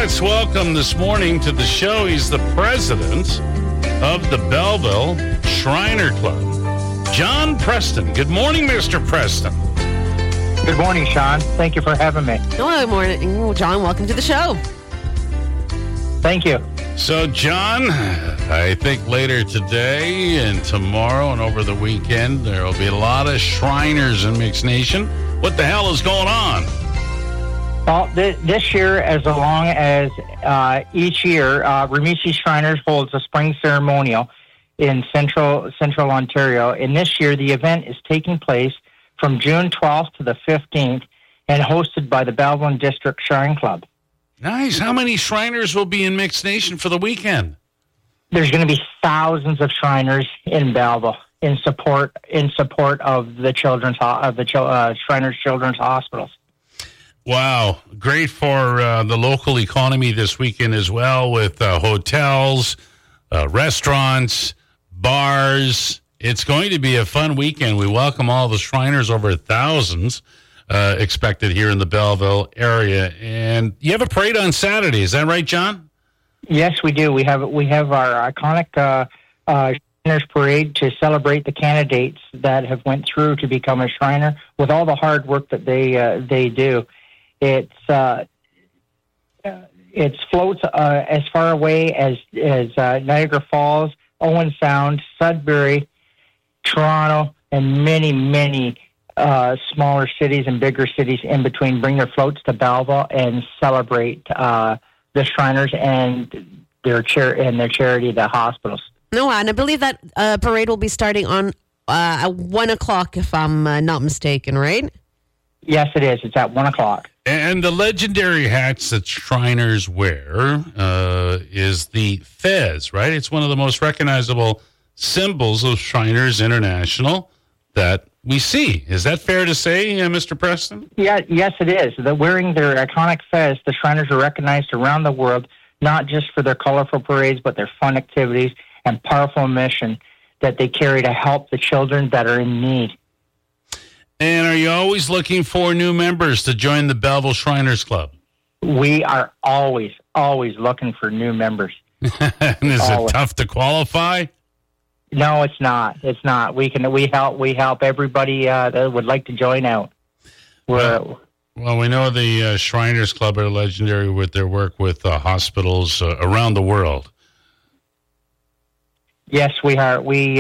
Let's welcome this morning to the show. He's the president of the Belleville Shriner Club, John Preston. Good morning, Mr. Preston. Good morning, Sean. Thank you for having me. Good morning, John. Welcome to the show. Thank you. So, John, I think later today and tomorrow and over the weekend, there will be a lot of Shriners in Mix Nation. What the hell is going on? Well, this year, as long as each year, Rimisi Shriners holds a spring ceremonial in central Ontario. And this year, the event is taking place from June 12th to the 15th and hosted by the Belleville District Shrine Club. Nice. How many Shriners will be in Mix Nation for the weekend? There's going to be thousands of Shriners in Belleville in support of the Shriners Children's Hospitals. Wow. Great for the local economy this weekend as well, with hotels, restaurants, bars. It's going to be a fun weekend. We welcome all the Shriners, over thousands expected here in the Belleville area. And you have a parade on Saturday. Is that right, John? Yes, we do. We have our iconic Shriners Parade to celebrate the candidates that have went through to become a Shriner with all the hard work that they do. It's floats as far away as Niagara Falls, Owen Sound, Sudbury, Toronto, and many smaller cities and bigger cities in between. Bring their floats to Belleville and celebrate the Shriners and their charity, the hospitals. No, and I believe that parade will be starting on at 1 o'clock, if I'm not mistaken, right? Yes, it is. It's at 1 o'clock. And the legendary hats that Shriners wear is the fez, right? It's one of the most recognizable symbols of Shriners International that we see. Is that fair to say, Mr. Preston? Yeah, yes, it is. Wearing their iconic fez, the Shriners are recognized around the world, not just for their colorful parades, but their fun activities and powerful mission that they carry to help the children that are in need. And are you always looking for new members to join the Belleville Shriners Club? We are always looking for new members. And is it tough to qualify? No, it's not. It's not. We help everybody that would like to join out. Well, we know the Shriners Club are legendary with their work with hospitals around the world. Yes, we are. We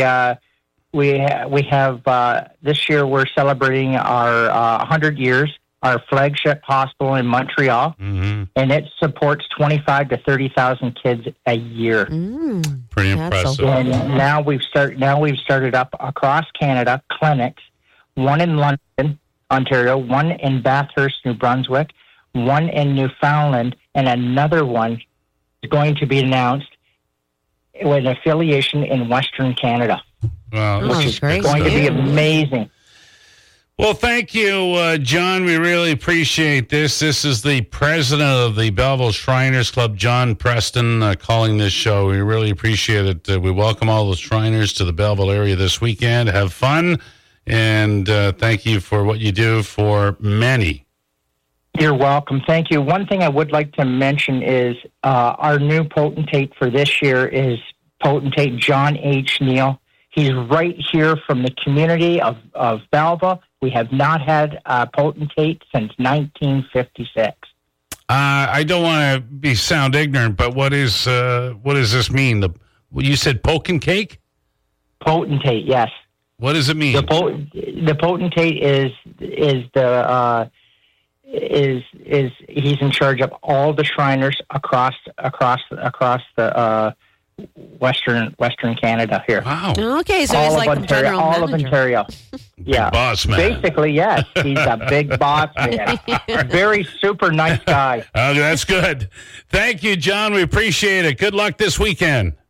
have this year we're celebrating our 100 years, our flagship hospital in Montreal, and it supports 25 to 30,000 kids a year. Pretty impressive. And now we've started up across Canada clinics, one in London, Ontario, one in Bathurst, New Brunswick, one in Newfoundland, and another one is going to be announced with an affiliation in Western Canada. Wow, which is going to be amazing. Well, thank you, John. We really appreciate this. This is the president of the Belleville Shriners Club, John Preston, calling this show. We really appreciate it. We welcome all the Shriners to the Belleville area this weekend. Have fun, and thank you for what you do for many. You're welcome. Thank you. One thing I would like to mention is our new potentate for this year is Potentate John H. Neal. He's right here from the community of Belleville. We have not had a potentate since 1956. I don't want to sound ignorant, but what does this mean? You said pokin cake? Potentate, yes. What does it mean? The potentate is he's in charge of all the Shriners across the Western Canada here. Wow. Okay, so he's like Ontario, all of Ontario. Yeah. Big boss man. Basically, yes. He's a big boss man. Very super nice guy. That's good. Thank you, John. We appreciate it. Good luck this weekend.